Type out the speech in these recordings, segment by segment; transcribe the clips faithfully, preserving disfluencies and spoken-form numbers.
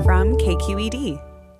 from K Q E D.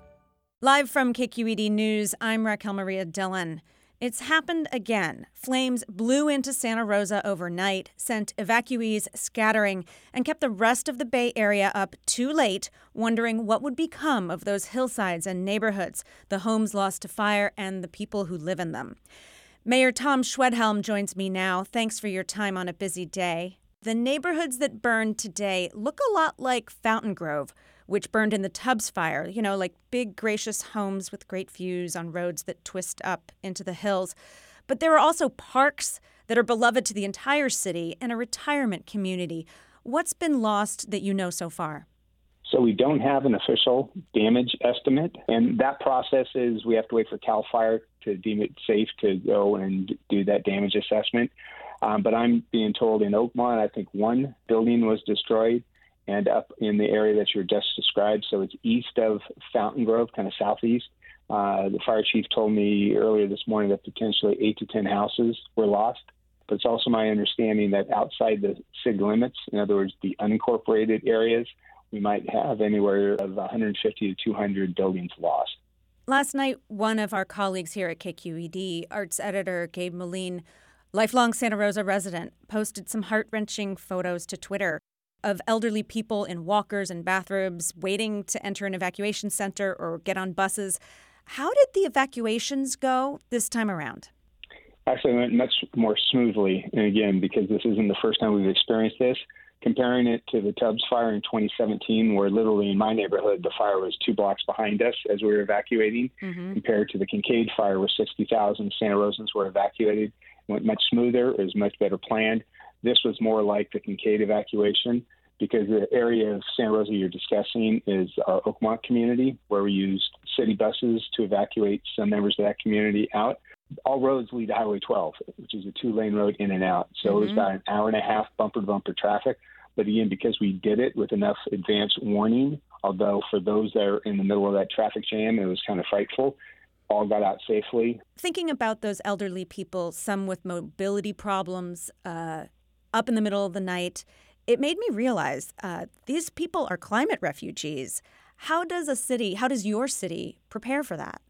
Live from K Q E D News, I'm Raquel Maria Dillon. It's happened again. Flames blew into Santa Rosa overnight, sent evacuees scattering, and kept the rest of the Bay Area up too late, wondering what would become of those hillsides and neighborhoods, the homes lost to fire, and the people who live in them. Mayor Tom Schwedhelm joins me now. Thanks for your time on a busy day. The neighborhoods that burned today look a lot like Fountain Grove, which burned in the Tubbs fire, you know, like big, gracious homes with great views on roads that twist up into the hills. But there are also parks that are beloved to the entire city and a retirement community. What's been lost that you know so far? So we don't have an official damage estimate, and that process is we have to wait for CAL FIRE to deem it safe to go and do that damage assessment. Um, but I'm being told in Oakmont, I think one building was destroyed, and up in the area that you just described, so it's east of Fountain Grove, kind of southeast. Uh, the fire chief told me earlier this morning that potentially eight to ten houses were lost. But it's also my understanding that outside the C I G limits, in other words, the unincorporated areas, we might have anywhere of one hundred fifty to two hundred buildings lost. Last night, one of our colleagues here at K Q E D, arts editor Gabe Moline, lifelong Santa Rosa resident, posted some heart-wrenching photos to Twitter of elderly people in walkers and bathrobes waiting to enter an evacuation center or get on buses. How did the evacuations go this time around? Actually, it went much more smoothly. And again, because this isn't the first time we've experienced this, comparing it to the Tubbs fire in twenty seventeen, where literally in my neighborhood, the fire was two blocks behind us as we were evacuating, mm-hmm. compared to the Kincaid fire where sixty thousand Santa Rosans were evacuated. It went much smoother. It was much better planned. This was more like the Kincaid evacuation because the area of Santa Rosa you're discussing is our Oakmont community, where we used city buses to evacuate some members of that community out. All roads lead to Highway twelve, which is a two-lane road in and out. So mm-hmm. it was about an hour and a half bumper-to-bumper traffic. But again, because we did it with enough advance warning, although for those that are in the middle of that traffic jam, it was kind of frightful, all got out safely. Thinking about those elderly people, some with mobility problems, uh, up in the middle of the night, it made me realize uh, these people are climate refugees. How does a city, how does your city prepare for that?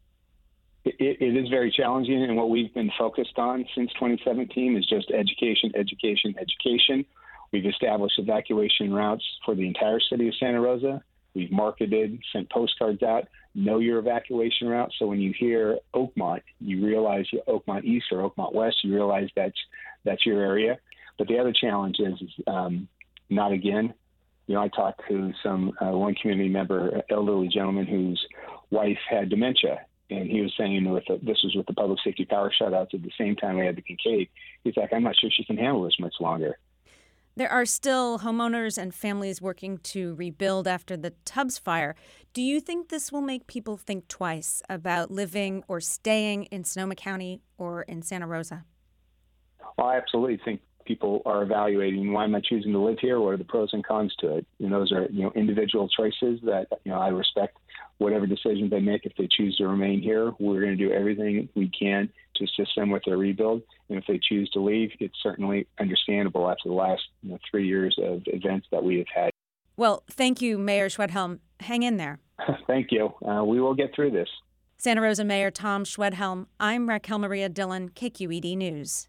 It, it is very challenging, and what we've been focused on since twenty seventeen is just education, education, education. We've established evacuation routes for the entire city of Santa Rosa. We've marketed, sent postcards out, know your evacuation route. So when you hear Oakmont, you realize you're Oakmont East or Oakmont West, you realize that's that's your area. But the other challenge is, is um, not again. You know, I talked to some uh, one community member, an elderly gentleman whose wife had dementia. And he was saying with the, this was with the public safety power shutouts at the same time we had the Kincaid. He's like, I'm not sure she can handle this much longer. There are still homeowners and families working to rebuild after the Tubbs fire. Do you think this will make people think twice about living or staying in Sonoma County or in Santa Rosa? Well, I absolutely think people are evaluating, why am I choosing to live here? What are the pros and cons to it? And those are, you know, individual choices that, you know, I respect whatever decision they make. If they choose to remain here, we're going to do everything we can to assist them with their rebuild. And if they choose to leave, it's certainly understandable after the last you know, three years of events that we have had. Well, thank you, Mayor Schwedhelm. Hang in there. Thank you. Uh, we will get through this. Santa Rosa Mayor Tom Schwedhelm. I'm Raquel Maria Dillon, K Q E D News.